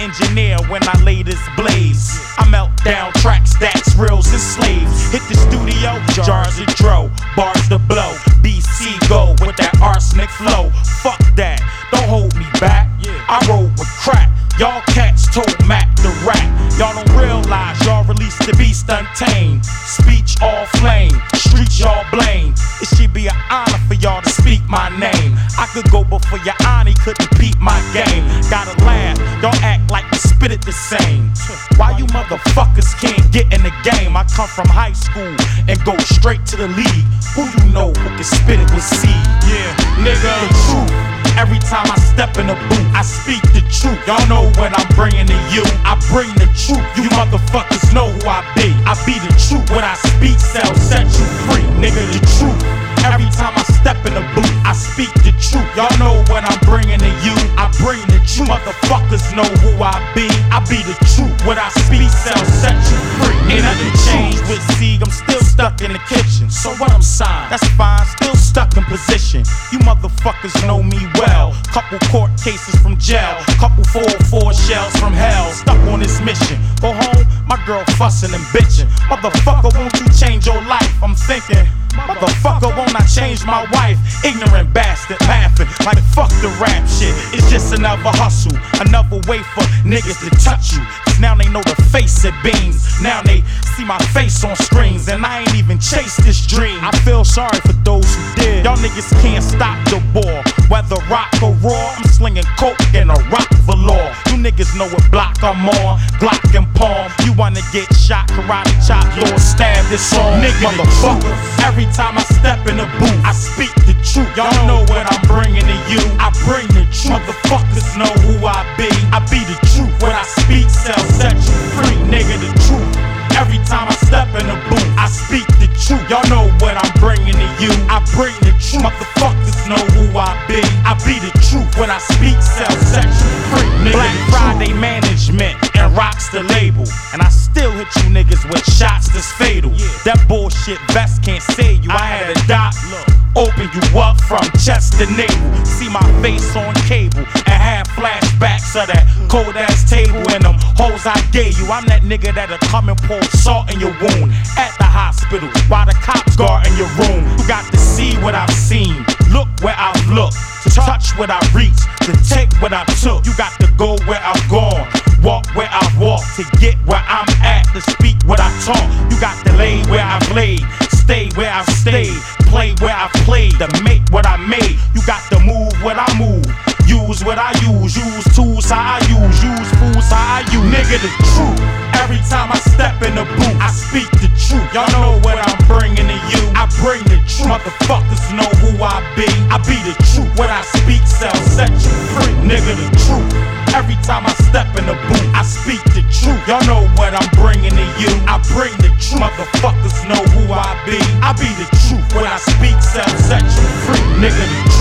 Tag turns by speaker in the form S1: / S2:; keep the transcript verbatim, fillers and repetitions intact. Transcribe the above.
S1: engineer when I lay this blaze. I melt down tracks, stacks, reels, and slaves. Hit the studio, jars of dro, bars to blow. B C go with that arsenic flow. Fuck that, don't hold me back. I roll with crack. Y'all cats told Mac to rap. Y'all don't realize y'all released the beast untamed. Speech all flame, streets y'all blame. It should be an honor for y'all to speak my name. I could go before your honey couldn't peep my game. Gotta laugh, y'all act like you spit it the same. Why you motherfuckers can't get in the game? I come from high school and go straight to the league. Who you know who can spit it with seed? Yeah, nigga, the truth. Every time I step in the booth, I speak the truth. Y'all know what I'm bringing to you. I bring the truth. You motherfuckers know who I be. I be the truth. When I speak, sell, set you free. Nigga, the truth. Every time I step in the booth, I speak the truth. Y'all know what I'm bringing to you. I bring the truth. Motherfuckers know who I be. I be the truth. When I speak, sell, set you free. Ain't nothing changed with Sieg. I'm still stuck in the kitchen. So what I'm signed, that's fine. Still stuck in position. You motherfuckers know me well. Couple court cases from jail. Couple four oh four shells from hell. Stuck on this mission. Go home, my girl fussing and bitching. Motherfucker, won't you change your life? I'm thinking, motherfucker, won't I change my wife? Ignorant bastard, laughing like fuck the rap shit. It's just another hustle, another way for niggas to touch you. Cause now they know the face of beans. Now they see my face on screens, and I ain't even chased this dream. I feel sorry for those who did. Y'all niggas can't stop the ball. Whether rock or raw, I'm slinging coke and a rock velour. You niggas know what block I'm on, Glock and palm. You wanna get shot, karate chop, or stab this song. Nigga, motherfucker. Every time I step in the booth, I speak the truth. Y'all know what I'm bringing to you. I bring the truth. Motherfuckers know who I be. I be the truth. When I speak, sell, set you free. Nigga, the truth. Every time I step in the booth, I speak the truth. Y'all know what I'm bringing to you. I bring the truth. Motherfuckers know who I be. I be the truth. When I speak, sell, set you free. Nigga, Black Friday management and rocks the label. And I still hit you niggas with shots that's fatal. That bullshit vest can't save you. I had a doc open you up from chest to navel. See my face on cable and have flashbacks of that cold ass table and them hoes I gave you. I'm that nigga that'll come and pour salt in your wound at the hospital while the cops guarding your room. You got to see what I've seen, look where I've looked, to touch what I reached, to take what I took. You got to go where I've gone, walk where I've walked, to get where I'm at, to speak what I talk. You got to lay where I've laid, stay where I've stayed, play where I've played, to make what I made. You got to move what I move, use what I use, use tools how I use, use fools how I use. Nigga, the truth. Every time I step in the booth, I speak the truth. Y'all know what I'm bringing to you. I bring the truth. Motherfuckers know who I be. I be the truth. When I speak, sell, set you free. Nigga, the truth. Every time I step in the booth, I speak the truth. Y'all know what I'm bringing to you. I bring the truth. Motherfuckers know who I be. I be the truth. When I speak, sell, set you free. Nigga, the truth.